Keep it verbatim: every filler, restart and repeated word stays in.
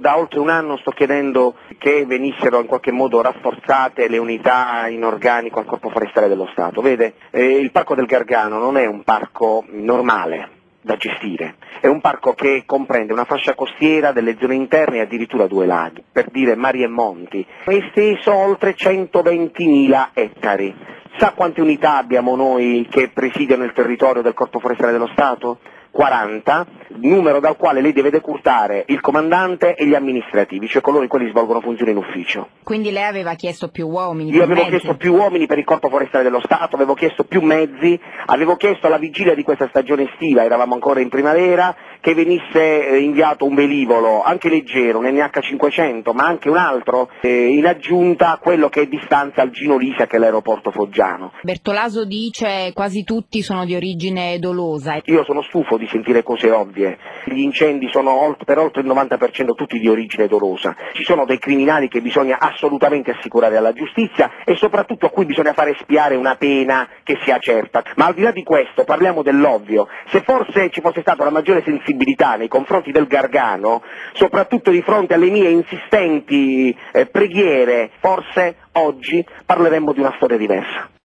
da oltre un anno sto chiedendo che venissero in qualche modo rafforzate le unità in organico al Corpo Forestale dello Stato. Vede, eh, il Parco del Gargano non è un parco normale da gestire, è un parco che comprende una fascia costiera, delle zone interne e addirittura due laghi, per dire mari e monti, è esteso oltre centoventimila ettari. Sa quante unità abbiamo noi che presidiano il territorio del Corpo Forestale dello Stato? quaranta, numero dal quale lei deve decurtare il comandante e gli amministrativi, cioè coloro i quali svolgono funzioni in ufficio. Quindi lei aveva chiesto più uomini? Io avevo mezzi. chiesto più uomini per il Corpo Forestale dello Stato, avevo chiesto più mezzi, avevo chiesto alla vigilia di questa stagione estiva, eravamo ancora in primavera, che venisse inviato un velivolo, anche leggero, un N H cinquecento, ma anche un altro, eh, in aggiunta a quello che è distanza al Gino Lisa, che è l'aeroporto foggiano. Bertolaso dice quasi tutti sono di origine dolosa. Io sono stufo di sentire cose ovvie, gli incendi sono per oltre il novanta per cento tutti di origine dolosa, ci sono dei criminali che bisogna assolutamente assicurare alla giustizia e soprattutto a cui bisogna fare espiare una pena che sia certa, ma al di là di questo parliamo dell'ovvio, se forse ci fosse stata una maggiore sensibilità nei confronti del Gargano, soprattutto di fronte alle mie insistenti eh, preghiere, forse oggi parleremmo di una storia diversa.